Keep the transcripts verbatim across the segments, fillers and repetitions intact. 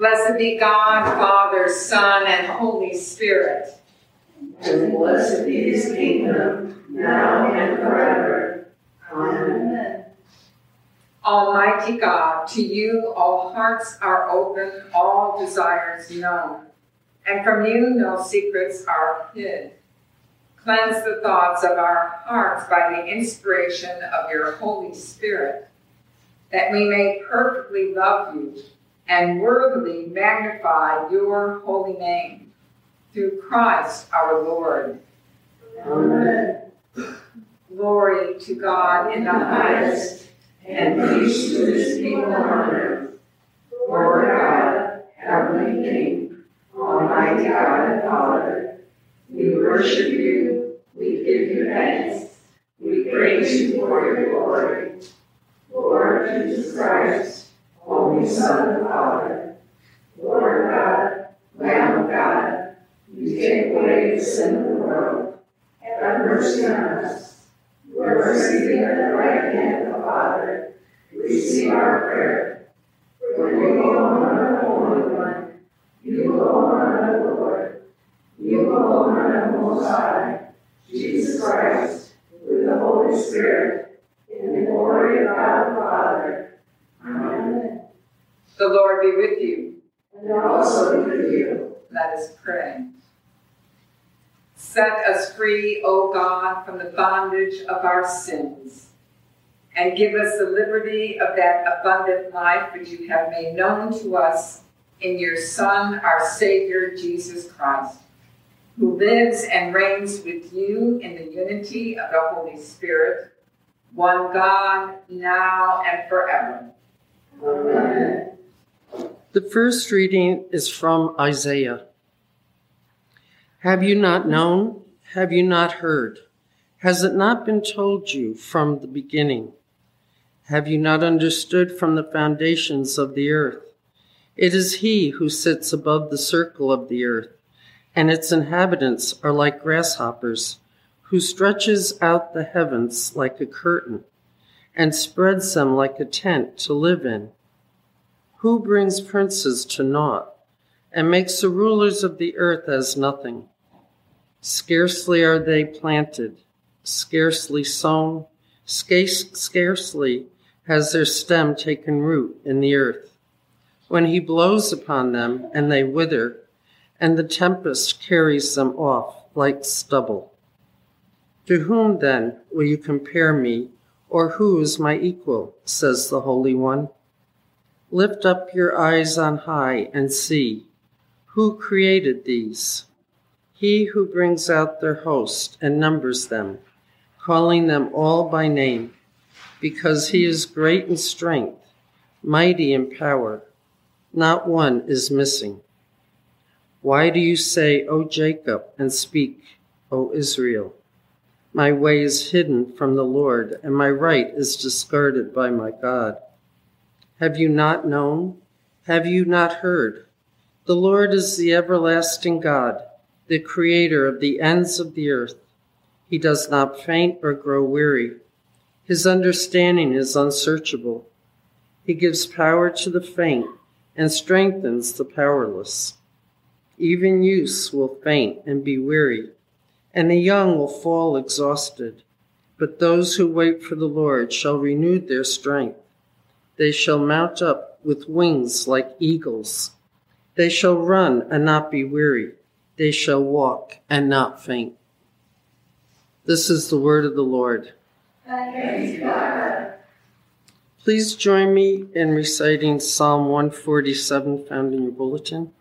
Blessed be God, Father, Son, and Holy Spirit. And blessed be his kingdom, now and forever. Amen. Almighty God, to you all hearts are open, all desires known, and from you no secrets are hid. Cleanse the thoughts of our hearts by the inspiration of your Holy Spirit, that we may perfectly love you and worthily magnify your holy name, through Christ our Lord. Amen. Glory to God in the highest, and peace to his people on earth. Lord God, heavenly King, almighty God and Father, we worship you, we give you thanks, we praise you for your glory. Lord Jesus Christ, only Son of Father, Lord God, Lamb of God, you take away the sin of the world. Have mercy on us. You are seated at the right hand of the Father. Receive our prayer. For you alone are the Holy One. You alone are the Lord. You alone are the Most High. Jesus Christ, with the Holy Spirit, in the glory of God the Father. Amen. The Lord be with you. And also with you. Let us pray. Set us free, O God, from the bondage of our sins, and give us the liberty of that abundant life which you have made known to us in your Son, our Savior, Jesus Christ, who lives and reigns with you in the unity of the Holy Spirit, one God, now and forever. Amen. The first reading is from Isaiah. Have you not known? Have you not heard? Has it not been told you from the beginning? Have you not understood from the foundations of the earth? It is he who sits above the circle of the earth, and its inhabitants are like grasshoppers, who stretches out the heavens like a curtain, and spreads them like a tent to live in. Who brings princes to naught, and makes the rulers of the earth as nothing? Scarcely are they planted, scarcely sown, scarcely has their stem taken root in the earth, when he blows upon them and they wither, and the tempest carries them off like stubble. To whom then will you compare me, or who is my equal, says the Holy One? Lift up your eyes on high and see, who created these? He who brings out their host and numbers them, calling them all by name, because he is great in strength, mighty in power. Not one is missing. Why do you say, O Jacob, and speak, O Israel? My way is hidden from the Lord, and my right is discarded by my God. Have you not known? Have you not heard? The Lord is the everlasting God, the creator of the ends of the earth. He does not faint or grow weary. His understanding is unsearchable. He gives power to the faint and strengthens the powerless. Even youths will faint and be weary, and the young will fall exhausted. But those who wait for the Lord shall renew their strength. They shall mount up with wings like eagles. They shall run and not be weary. They shall walk and not faint. This is the word of the Lord. Thanks, God. Please join me in reciting Psalm one forty-seven, found in your bulletin.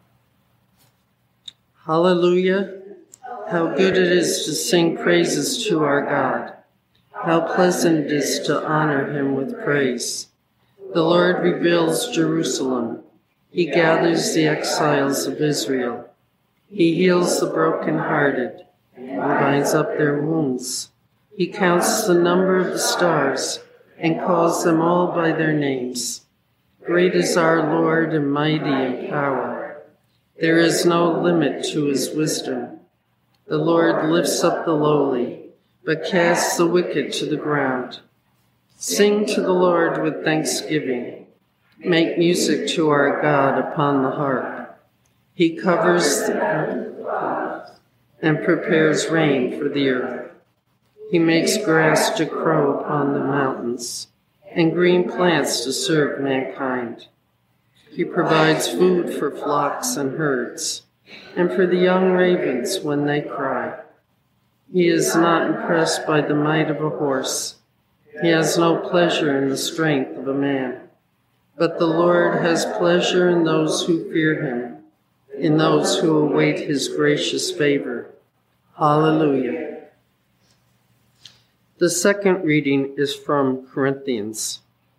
Hallelujah. How good it is to sing praises to our God. How pleasant it is to honor him with praise. The Lord rebuilds Jerusalem. He gathers the exiles of Israel. He heals the brokenhearted and binds up their wounds. He counts the number of the stars and calls them all by their names. Great is our Lord and mighty in power. There is no limit to his wisdom. The Lord lifts up the lowly, but casts the wicked to the ground. Sing to the Lord with thanksgiving. make music to our God upon the harp. He covers the earth and prepares rain for the earth. He makes grass to grow upon the mountains and green plants to serve mankind. He provides food for flocks and herds and for the young ravens when they cry. He is not impressed by the might of a horse. He has no pleasure in the strength of a man. But the Lord has pleasure in those who fear him, in those who await his gracious favor. Hallelujah. The second reading is from Corinthians.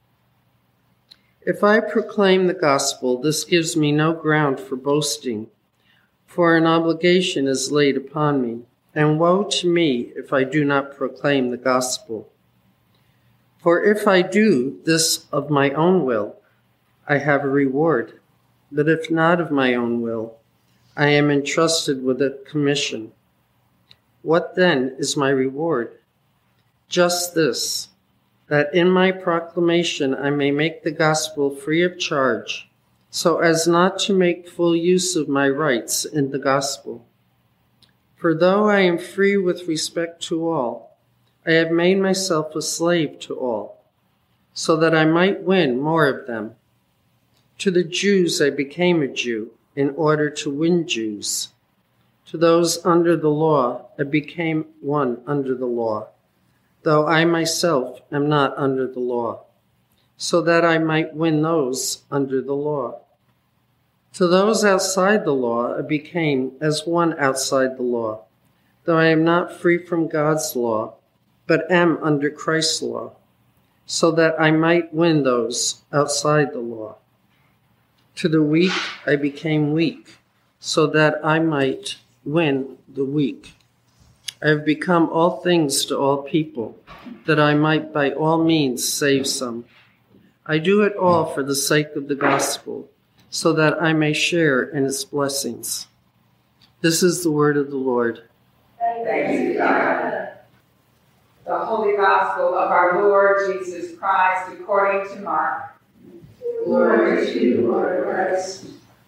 If I proclaim the gospel, this gives me no ground for boasting, for an obligation is laid upon me, and woe to me if I do not proclaim the gospel. For if I do this of my own will, I have a reward, but if not of my own will, I am entrusted with a commission. What then is my reward? Just this, that in my proclamation I may make the gospel free of charge, so as not to make full use of my rights in the gospel. For though I am free with respect to all, I have made myself a slave to all, so that I might win more of them. To the Jews I became a Jew in order to win Jews. To those under the law I became one under the law, though I myself am not under the law, so that I might win those under the law. To those outside the law I became as one outside the law, though I am not free from God's law, but am under Christ's law, so that I might win those outside the law. To the weak I became weak, so that I might win the weak. I have become all things to all people, that I might by all means save some. I do it all for the sake of the gospel, so that I may share in its blessings. This is the word of the Lord. Thanks be to God. The Holy Gospel of our Lord Jesus Christ according to Mark. Glory to you, Lord Christ.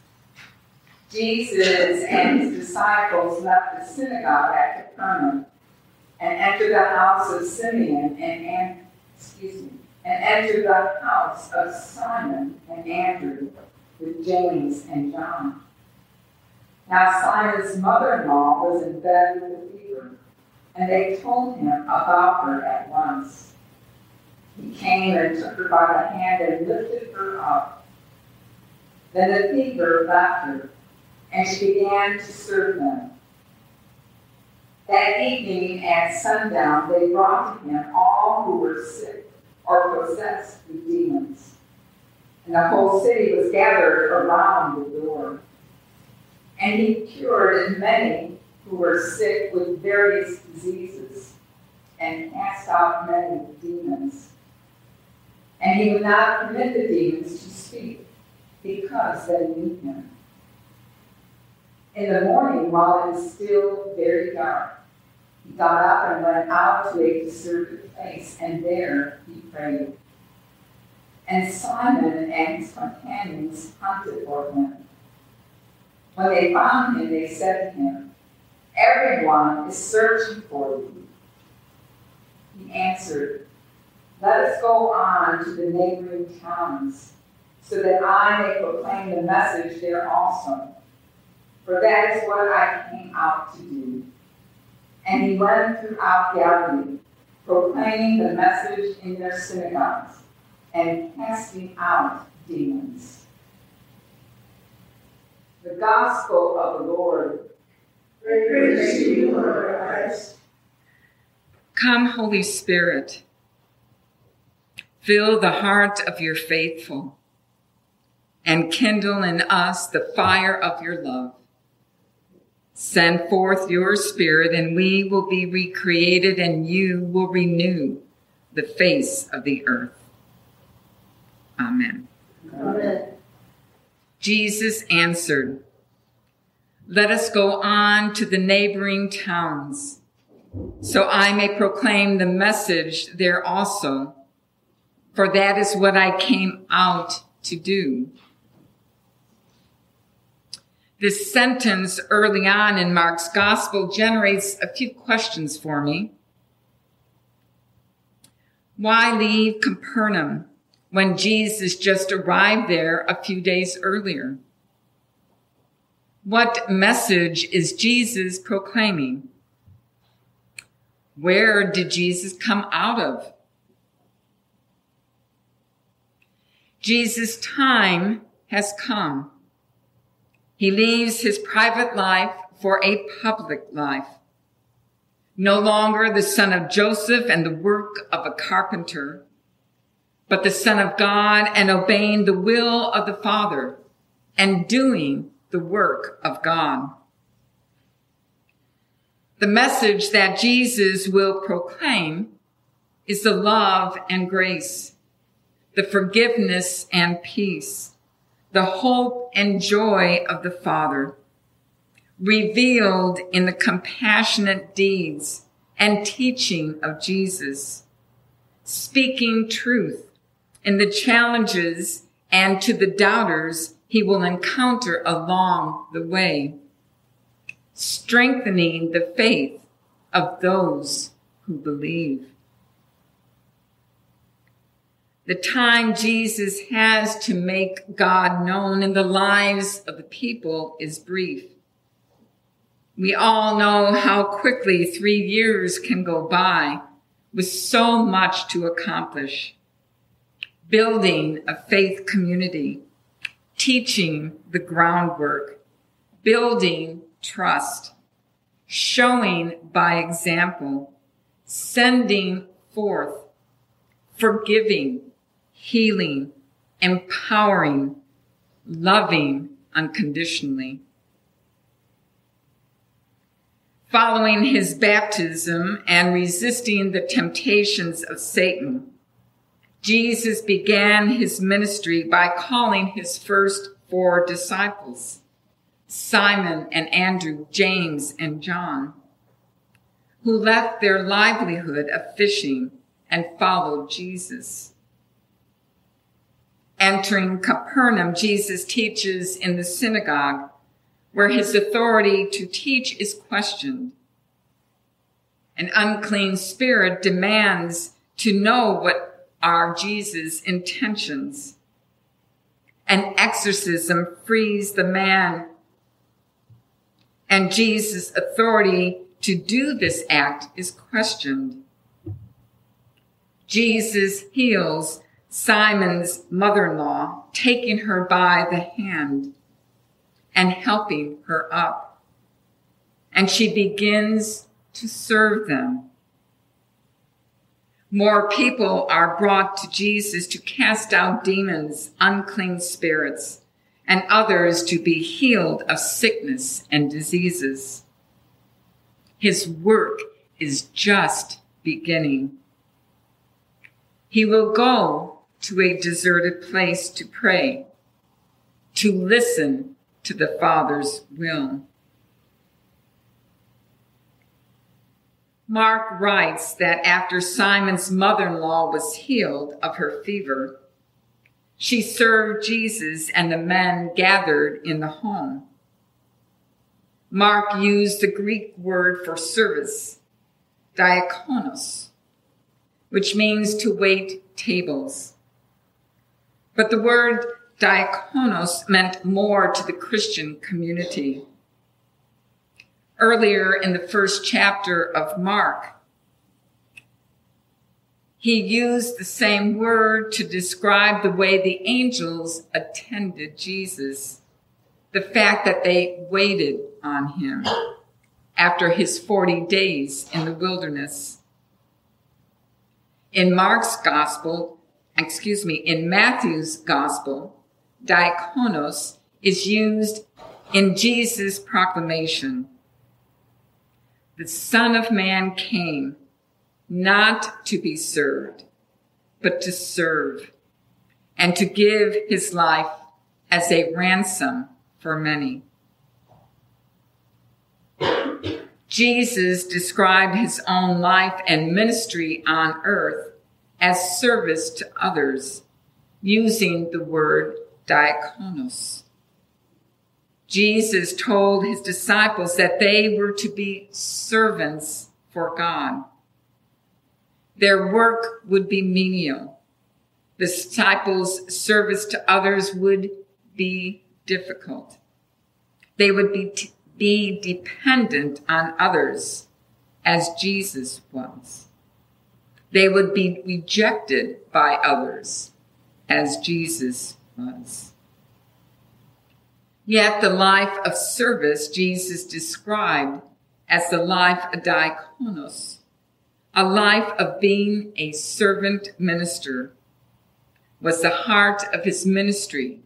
Jesus and his disciples left the synagogue at Capernaum and entered the house of Simeon and, and excuse me, and entered the house of Simon and Andrew with James and John. Now Simon's mother-in-law was in bed with a fever, and they told him about her at once. He came and took her by the hand and lifted her up. Then the fever left her, and she began to serve them. That evening at sundown, they brought to him all who were sick or possessed with demons. And the whole city was gathered around the door. And he cured many who were sick with various diseases and cast out many demons. And he would not permit the demons to speak, because they knew him. In the morning, while it was still very dark, he got up and went out to a deserted place, and there he prayed. And Simon and his companions hunted for him. When they found him, they said to him, "Everyone is searching for you." He answered, "Let us go on to the neighboring towns, so that I may proclaim the message there also. For that is what I came out to do." And he went throughout Galilee, proclaiming the message in their synagogues and casting out demons. The Gospel of the Lord. Praise to you, Lord Christ. Come, Holy Spirit, fill the heart of your faithful and kindle in us the fire of your love. Send forth your Spirit, and we will be recreated, and you will renew the face of the earth. Amen. Amen. Jesus answered, "Let us go on to the neighboring towns, so I may proclaim the message there also. For that is what I came out to do. This sentence early on in Mark's gospel generates a few questions for me. Why leave Capernaum when Jesus just arrived there a few days earlier? What message is Jesus proclaiming? Where did Jesus come out of? Jesus' time has come. He leaves his private life for a public life. No longer the son of Joseph and the work of a carpenter, but the Son of God and obeying the will of the Father and doing the work of God. The message that Jesus will proclaim is the love and grace, the forgiveness and peace, the hope and joy of the Father, revealed in the compassionate deeds and teaching of Jesus, speaking truth in the challenges and to the doubters he will encounter along the way, strengthening the faith of those who believe. The time Jesus has to make God known in the lives of the people is brief. We all know how quickly three years can go by with so much to accomplish. Building a faith community, teaching the groundwork, building trust, showing by example, sending forth, forgiving, healing, empowering, loving unconditionally. Following his baptism and resisting the temptations of Satan, Jesus began his ministry by calling his first four disciples, Simon and Andrew, James and John, who left their livelihood of fishing and followed Jesus. Entering Capernaum, Jesus teaches in the synagogue, where his authority to teach is questioned. An unclean spirit demands to know what are Jesus' intentions. An exorcism frees the man, and Jesus' authority to do this act is questioned. Jesus heals Simon's mother-in-law, taking her by the hand and helping her up. And she begins to serve them. More people are brought to Jesus to cast out demons, unclean spirits, and others to be healed of sickness and diseases. His work is just beginning. He will go to a deserted place to pray, to listen to the Father's will. Mark writes that after Simon's mother-in-law was healed of her fever, she served Jesus and the men gathered in the home. Mark used the Greek word for service, diakonos, which means to wait tables. But the word diakonos meant more to the Christian community. Earlier in the first chapter of Mark, he used the same word to describe the way the angels attended Jesus, the fact that they waited on him after his forty days in the wilderness. In Mark's gospel, excuse me, in Matthew's gospel, diakonos is used in Jesus' proclamation. The Son of Man came not to be served, but to serve and to give his life as a ransom for many. Jesus described his own life and ministry on earth as service to others, using the word diakonos. Jesus told his disciples that they were to be servants for God. Their work would be menial. The disciples' service to others would be difficult. They would be, t- be dependent on others as Jesus was. They would be rejected by others as Jesus was. Yet the life of service Jesus described as the life of diakonos, a life of being a servant minister, was the heart of his ministry.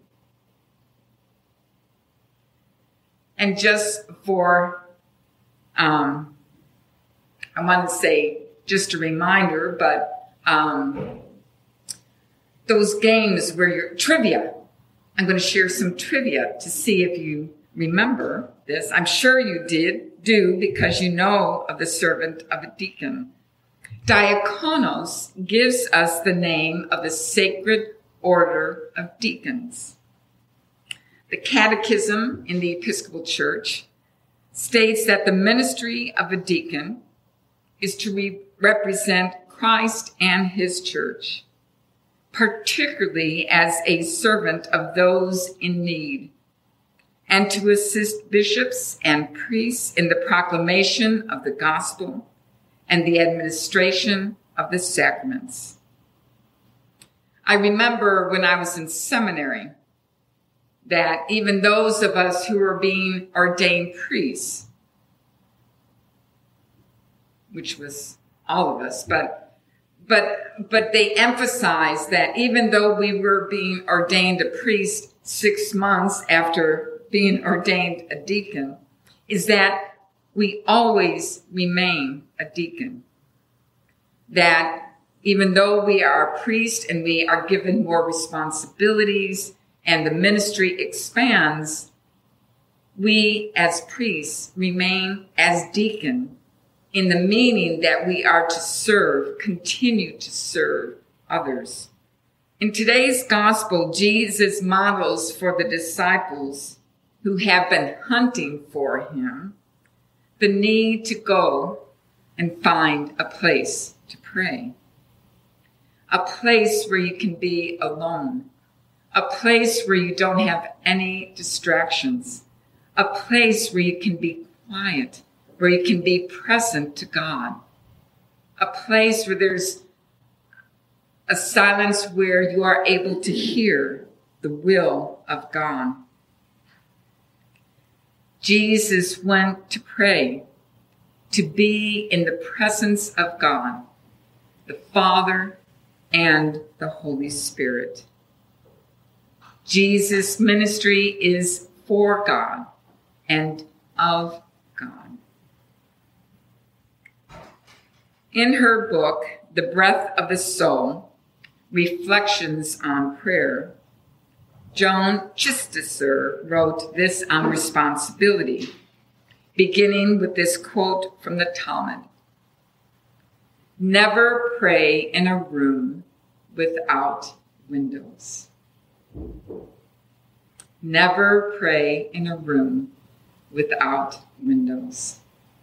And just for, um, I want to say just a reminder, but um, those games where you're trivia, I'm going to share some trivia to see if you remember this. I'm sure you did do because you know of the servant of a deacon. Diakonos gives us the name of the Sacred Order of Deacons. The Catechism in the Episcopal Church states that the ministry of a deacon is to re- represent Christ and his church, particularly as a servant of those in need, and to assist bishops and priests in the proclamation of the gospel and the administration of the sacraments. I remember when I was in seminary that even those of us who were being ordained priests, which was all of us, but but but they emphasized that even though we were being ordained a priest six months after being ordained a deacon, is that we always remain a deacon. That even though we are a priest and we are given more responsibilities and the ministry expands, we as priests remain as deacon in the meaning that we are to serve, continue to serve others. In today's gospel, Jesus models for the disciples who have been hunting for him the need to go and find a place to pray. A place where you can be alone. A place where you don't have any distractions. A place where you can be quiet, where you can be present to God. A place where there's a silence where you are able to hear the will of God. Jesus went to pray, to be in the presence of God, the Father and the Holy Spirit. Jesus' ministry is for God and of God. In her book, The Breath of the Soul, Reflections on Prayer, Joan Chittister wrote this on responsibility, beginning with this quote from the Talmud. Never pray in a room without windows. Never pray in a room without windows.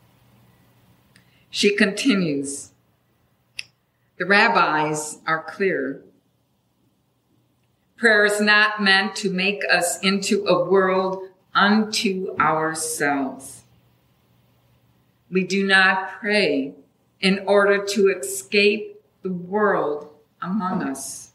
She continues, the rabbis are clear. Prayer is not meant to make us into a world unto ourselves. We do not pray in order to escape the world among us.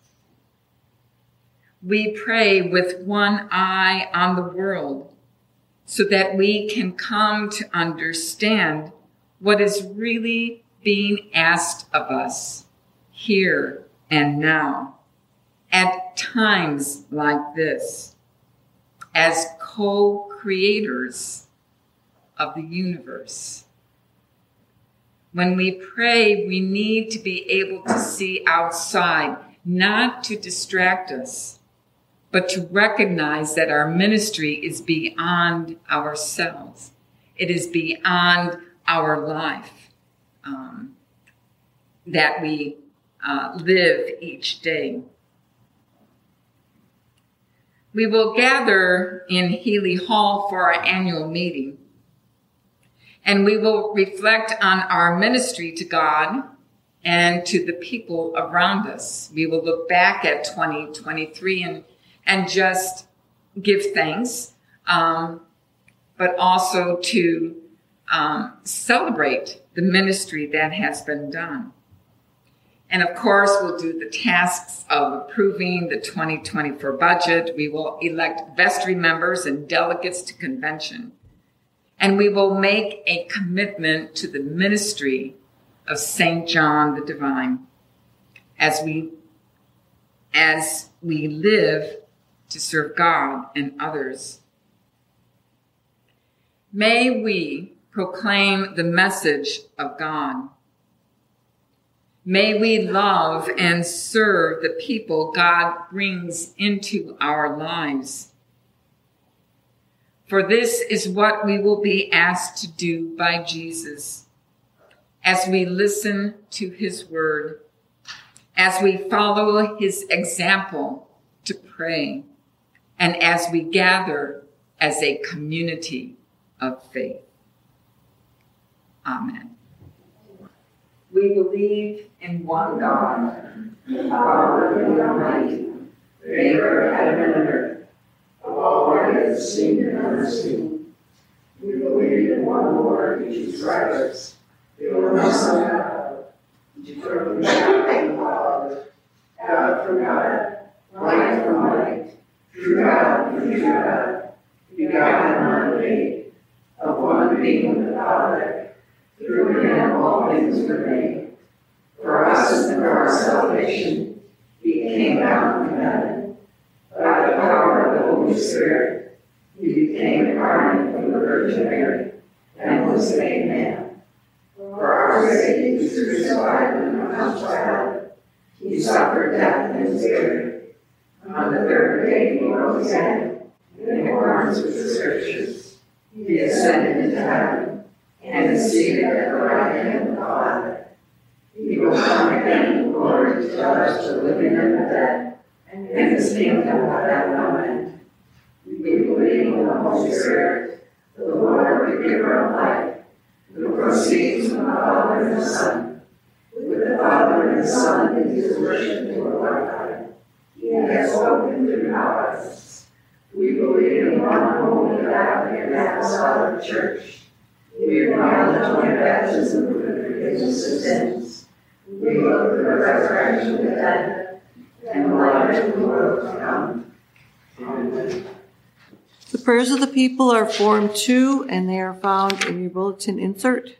We pray with one eye on the world so that we can come to understand what is really being asked of us here and now, at times like this, as co-creators of the universe. When we pray, we need to be able to see outside, not to distract us, but to recognize that our ministry is beyond ourselves. It is beyond our life um, that we uh, live each day. We will gather in Healy Hall for our annual meeting, and we will reflect on our ministry to God and to the people around us. We will look back at twenty twenty-three and, and just give thanks, um, but also to um, celebrate the ministry that has been done. And of course, we'll do the tasks of approving the twenty twenty-four budget. We will elect vestry members and delegates to convention. And we will make a commitment to the ministry of Saint John the Divine as we, as we live to serve God and others. May we proclaim the message of God. May we love and serve the people God brings into our lives. For this is what we will be asked to do by Jesus as we listen to his word, as we follow his example to pray, and as we gather as a community of faith. Amen. We believe in one God, the Father, the Almighty, maker of heaven and earth, of all that is seen and unseen. We believe in one Lord, Jesus Christ, the only Son of God, eternally God from the Father, God from God, light from light, true God from true God, begotten and unmade, of one being the Father, through him all things were made. For us and for our salvation, he came down from heaven. By the power of the Holy Spirit, he became incarnate from the Virgin Mary and was made man. For our sake, he was crucified and crucified. He suffered death and was buried. On the third day, he rose again, in accordance with the Scriptures. He ascended into heaven and is seated at the right hand of the Father. He will come again in glory to judge the living and the dead, and his kingdom will have no end. We believe in the Holy Spirit, the Lord, the giver of life, who proceeds from the Father and the Son. With the Father and the Son, he is worshipped and glorified. He has spoken through the prophets. We believe in one holy Catholic and Apostolic Church. We acknowledge joint baptism for the forgiveness of sins. We look for the resurrection of the dead and the life of the world to come. Amen. The prayers of the people are Form two, and they are found in your bulletin insert.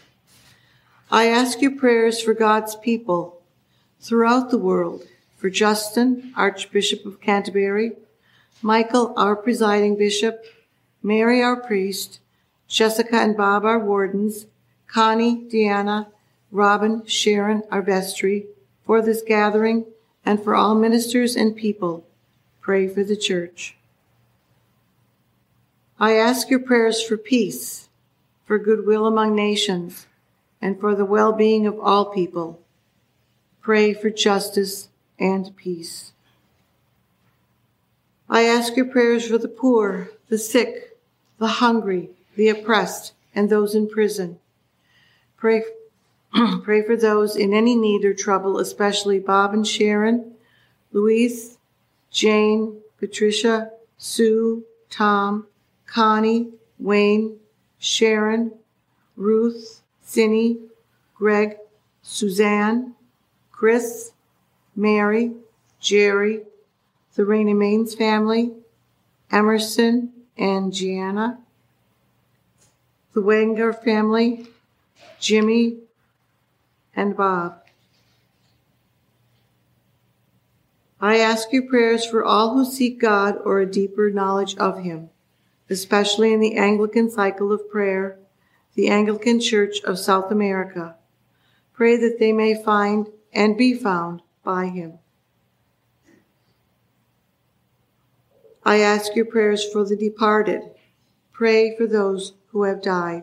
I ask you prayers for God's people throughout the world, for Justin, Archbishop of Canterbury, Michael, our presiding bishop, Mary, our priest, Jessica and Bob, our wardens, Connie, Deanna, Robin, Sharon, our vestry, for this gathering, and for all ministers and people. Pray for the church. I ask your prayers for peace, for goodwill among nations, and for the well-being of all people. Pray for justice and peace. I ask your prayers for the poor, the sick, the hungry, the oppressed, and those in prison. Pray, pray for those in any need or trouble, especially Bob and Sharon, Louise, Jane, Patricia, Sue, Tom, Connie, Wayne, Sharon, Ruth, Cindy, Greg, Suzanne, Chris, Mary, Jerry, the Raina Maines family, Emerson and Gianna, the Wenger family, Jimmy, and Bob. I ask you prayers for all who seek God or a deeper knowledge of him, especially in the Anglican cycle of prayer, the Anglican Church of South America. Pray that they may find and be found by him. I ask your prayers for the departed. Pray for those who have died.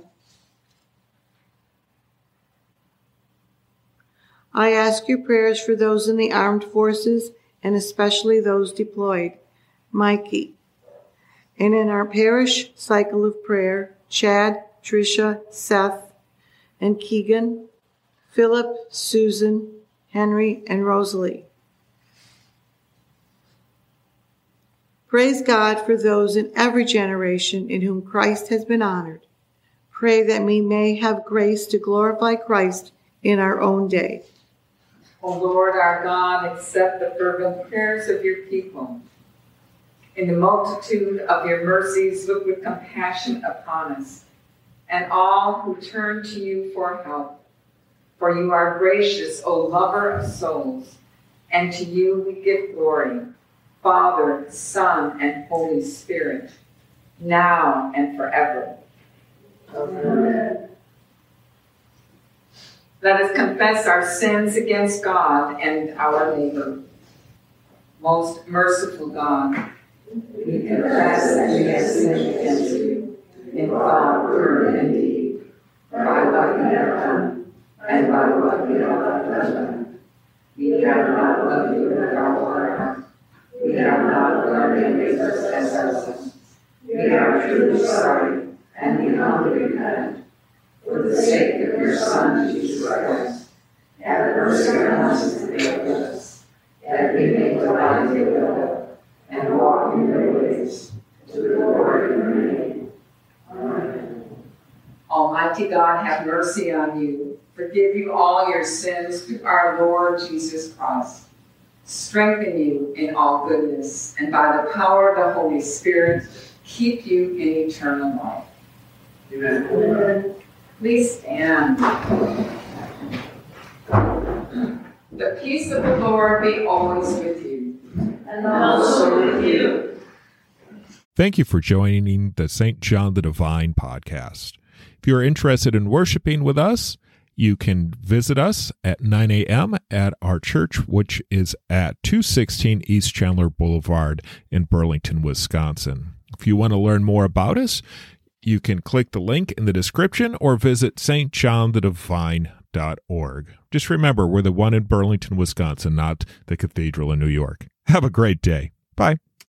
I ask your prayers for those in the armed forces and especially those deployed, Mikey. And in our parish cycle of prayer, Chad, Tricia, Seth, and Keegan, Philip, Susan, Henry, and Rosalie. Praise God for those in every generation in whom Christ has been honored. Pray that we may have grace to glorify Christ in our own day. O Lord our God, accept the fervent prayers of your people. In the multitude of your mercies, look with compassion upon us and all who turn to you for help. For you are gracious, O lover of souls, and to you we give glory, Father, Son, and Holy Spirit, now and forever. Amen. Let us confess our sins against God and our neighbor. Most merciful God, we confess that we have sinned against you in thought, word, and deed, by what we have done and by what we have not done. We have not loved you with our whole heart. We have not learned and made us as our sins. We are truly sorry, and we humbly repent. For the sake of your Son, Jesus Christ, have mercy on us and forgive us, that we may delight in your will and walk in your ways, to the glory of your name. Amen. Almighty God, have mercy on you, forgive you all your sins through our Lord Jesus Christ, strengthen you in all goodness, and by the power of the Holy Spirit, keep you in eternal life. Amen. Amen. Please stand. The peace of the Lord be always with you. And also with you. Thank you for joining the Saint John the Divine podcast. If you are interested in worshiping with us, you can visit us at nine a.m. at our church, which is at two sixteen East Chandler Boulevard in Burlington, Wisconsin. If you want to learn more about us, you can click the link in the description or visit s t john the divine dot org. Just remember, we're the one in Burlington, Wisconsin, not the cathedral in New York. Have a great day. Bye.